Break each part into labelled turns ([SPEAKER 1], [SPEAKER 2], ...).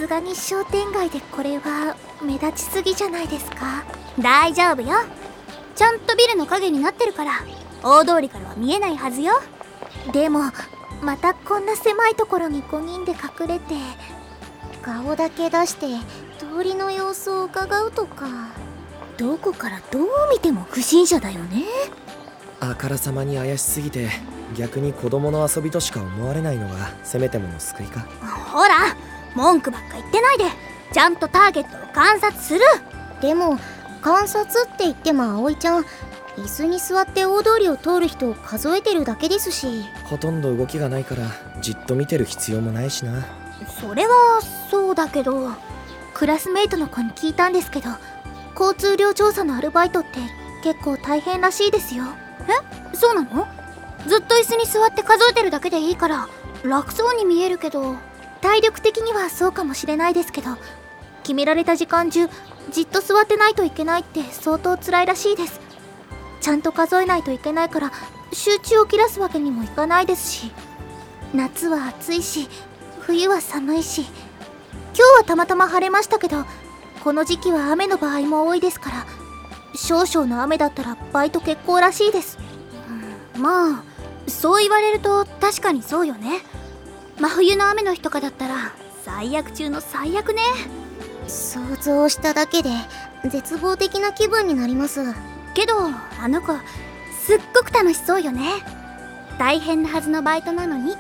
[SPEAKER 1] すがに商店街でこれは目立ちすぎじゃないですか。大丈夫よ。ちゃんとビルの影になってるから大通りからは見えないはずよ。でもまたこんな狭いところに5人で隠れて顔だけ出して通りの様子を伺うとか、どこからどう見ても不審者だよね。
[SPEAKER 2] あからさまに怪しすぎて逆に子供の遊びとしか思われないのがせめてもの救いか。
[SPEAKER 1] ほら文句ばっか言ってないでちゃんとターゲットを観察する。でも観察って言っても葵ちゃん椅子に座って大通りを通る人を数えてるだけですし、
[SPEAKER 2] ほとんど動きがないからじっと見てる必要もないしな。
[SPEAKER 1] それはそうだけど、クラスメイトの子に聞いたんですけど交通量調査のアルバイトって結構大変らしいですよ。え、そうなの？ずっと椅子に座って数えてるだけでいいから楽そうに見えるけど、体力的にはそうかもしれないですけど、決められた時間中じっと座ってないといけないって相当辛いらしいです。ちゃんと数えないといけないから集中を切らすわけにもいかないですし、夏は暑いし冬は寒いし、今日はたまたま晴れましたけどこの時期は雨の場合も多いですから、少々の雨だったらバイト決行らしいです。まあそう言われると確かにそうよね。真冬の雨の日とかだったら最悪中の最悪ね。想像しただけで絶望的な気分になりますけど、あの子すっごく楽しそうよね。大変なはずのバイトなのに。はい、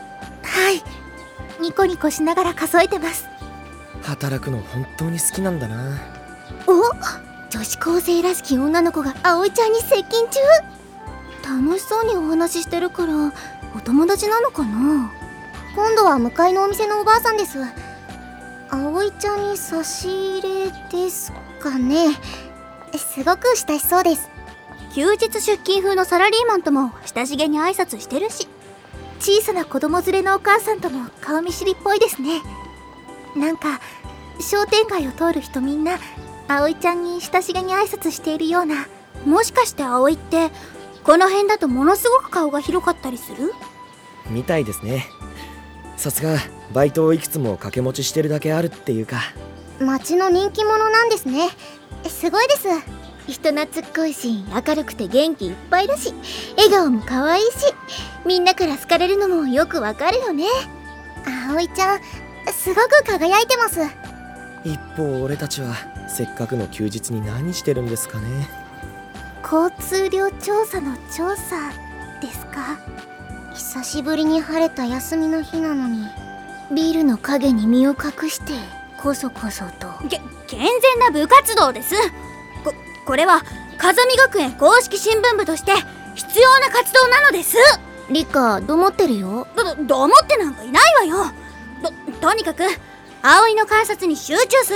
[SPEAKER 1] ニコニコしながら数えてます。
[SPEAKER 2] 働くの本当に好きなんだな。
[SPEAKER 1] お、女子高生らしき女の子が葵ちゃんに接近中。楽しそうにお話ししてるからお友達なのかな。今度は向かいのお店のおばあさんです。葵ちゃんに差し入れですかね。すごく親しそうです。休日出勤風のサラリーマンとも親しげに挨拶してるし、小さな子供連れのお母さんとも顔見知りっぽいですね。なんか商店街を通る人みんな葵ちゃんに親しげに挨拶しているような。もしかして葵ってこの辺だとものすごく顔が広かったりする
[SPEAKER 2] みたいですね。さすがバイトをいくつも掛け持ちしてるだけあるっていうか、
[SPEAKER 1] 街の人気者なんですね。すごいです。人懐っこいし明るくて元気いっぱいだし笑顔も可愛いし、みんなから好かれるのもよくわかるよね。葵ちゃんすごく輝いてます。
[SPEAKER 2] 一方俺たちはせっかくの休日に何してるんですかね。
[SPEAKER 1] 交通量調査の調査ですか。久しぶりに晴れた休みの日なのにビルの影に身を隠してこそこそと。健全な部活動です。これは風見学園公式新聞部として必要な活動なのです。リカどもってるよ。どもってなんかいないわよ。とにかく葵の観察に集中する。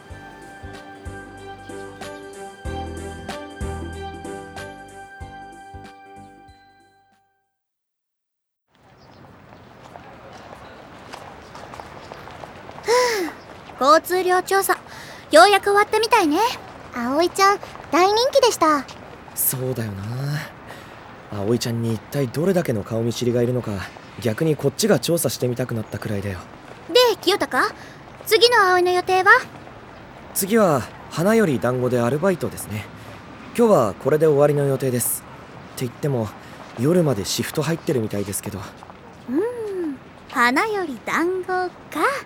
[SPEAKER 1] 交通量調査ようやく終わったみたいね。葵ちゃん大人気でした。
[SPEAKER 2] そうだよな。葵ちゃんに一体どれだけの顔見知りがいるのか逆にこっちが調査してみたくなったくらいだよ。
[SPEAKER 1] で清高、次の葵の予定は？
[SPEAKER 2] 次は花より団子でアルバイトですね。今日はこれで終わりの予定です。って言っても夜までシフト入ってるみたいですけど。
[SPEAKER 1] 花より団子か。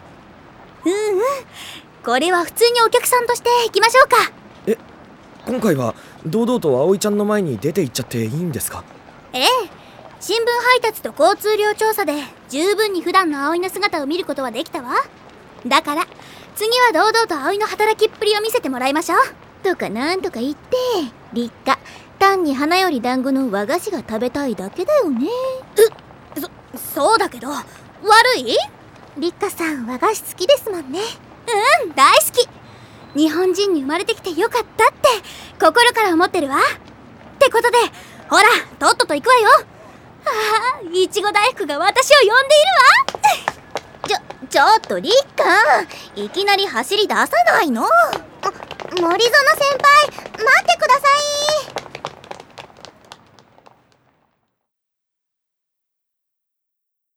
[SPEAKER 1] これは普通にお客さんとして行きましょうか。
[SPEAKER 2] 今回は堂々と葵ちゃんの前に出て行っちゃっていいんですか？
[SPEAKER 1] ええ、新聞配達と交通量調査で十分に普段の葵の姿を見ることはできたわ。だから次は堂々と葵の働きっぷりを見せてもらいましょう。とかなんとか言って立花単に花より団子の和菓子が食べたいだけだよね。そうだけど悪い？立花さん和菓子好きですもんね。大好き。日本人に生まれてきてよかったって心から思ってるわ。ってことでほらとっとと行くわよ。いちご大福が私を呼んでいるわ。ちょっと立花、いきなり走り出さないの。森園先輩待ってください。